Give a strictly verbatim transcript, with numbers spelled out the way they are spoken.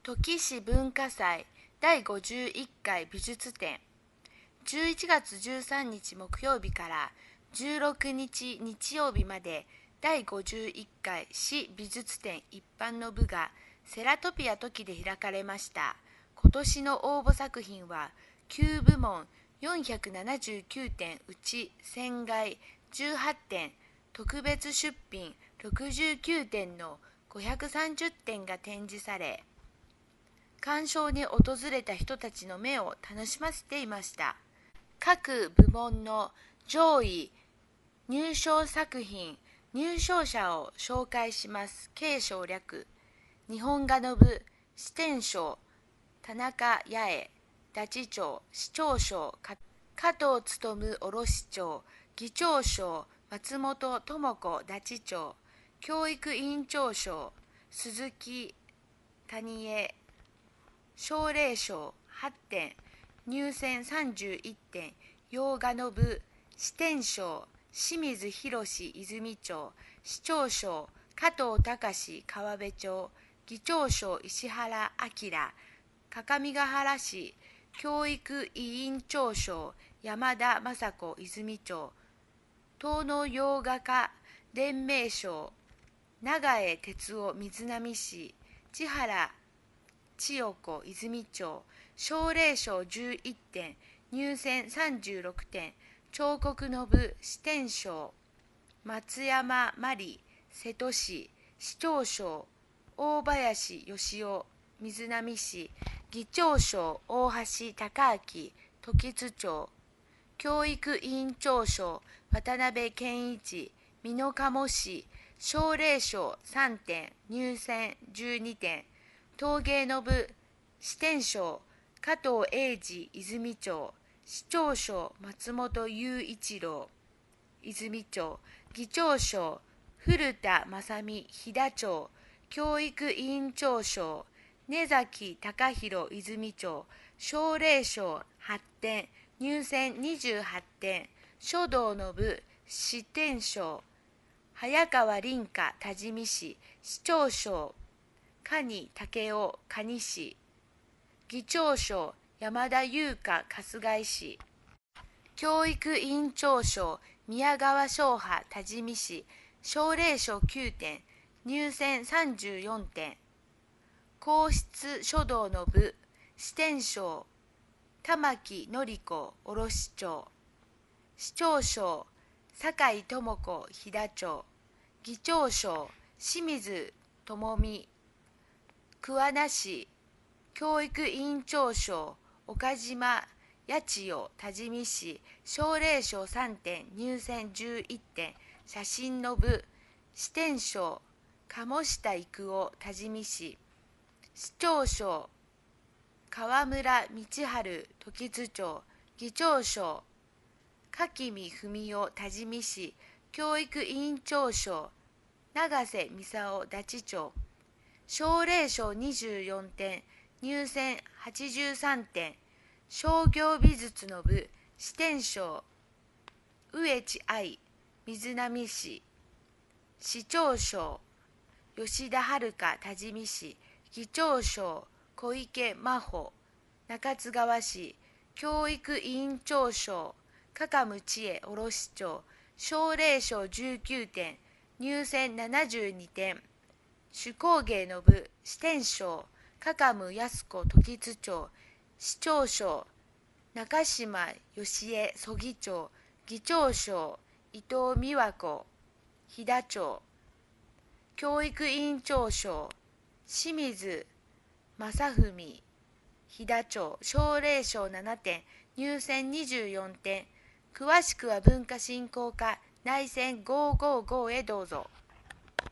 土岐市文化祭だいごじゅういっかい美術展、じゅういちがつじゅうさんにち木曜日からじゅうろくにち日曜日までだいごじゅういっかい市美術展一般の部がセラトピアトキで開かれました。今年の応募作品はきゅうぶもんよんひゃくななじゅうきゅうてんうち選外じゅうはってん、特別出品ろくじゅうきゅうてんのごひゃくさんじゅってんが展示され、鑑賞に訪れた人たちの目を楽しませていました。各部門の上位入賞作品、入賞者を紹介します。軽省略。日本画の部、支店賞、田中八重、太刀町、市長賞、加藤勉卸長、議長賞、松本智子太刀町、教育委員長賞、鈴木谷江、奨励賞はってん、入選さんじゅういってん、洋画の部、支店賞、清水博泉町、市長賞、加藤隆川辺町、議長賞、石原明、各務原市、教育委員長賞、山田雅子泉町、東農洋画家連盟賞、長江哲夫瑞浪市、千原千代子泉町、奨励賞じゅういってん、入選さんじゅうろくてん、彫刻の部、支店賞、松山真理瀬戸市、市長賞、大林義雄瑞浪市、議長賞、大橋貴明時津町、教育委員長賞、渡辺健一美濃加茂市、奨励賞さんてん、入選じゅうにてん、陶芸の部、支店賞、加藤英二泉町、市長賞、松本雄一郎泉町、議長賞、古田正美飛騨町、教育委員長賞、根崎隆弘泉町、奨励賞はってん、入選にじゅうはってん、書道の部、支店賞、早川凛香多治見市、市長賞、蟹武雄蟹市、議長賞、山田優香春日井市、教育委員長賞、宮川翔波多治見市、奨励賞きゅうてん、入選さんじゅうよんてん、皇室書道の部、支店賞、玉木典子卸町、市長賞、酒井智子飛騨町、議長賞、清水智美桑名市、教育委員長賞、岡島八千代多治見市、奨励賞さんてん、入選じゅういってん、写真の部、支店賞、鴨下育夫多治見市、市長賞、川村道春時津町、議長賞、柿見文夫多治見市、教育委員長賞、永瀬功太刀町、奨励賞にじゅうよんてん、入選はちじゅうさんてん、商業美術の部、支店賞、上地愛瑞浪市、市長賞、吉田遥多治見市、議長賞、小池真帆中津川市、教育委員長賞、加賀務千恵卸町、奨励賞じゅうきゅうてん、入選ななじゅうにてん、手工芸の部、支店賞、加賀務靖子時津町、市長賞、中島義恵曽木町、議長賞、伊藤美和子飛騨町、教育委員長賞、清水正文飛騨町、奨励賞ななてん、入選にじゅうよんてん、詳しくは文化振興課内選ごーごーごーへどうぞ。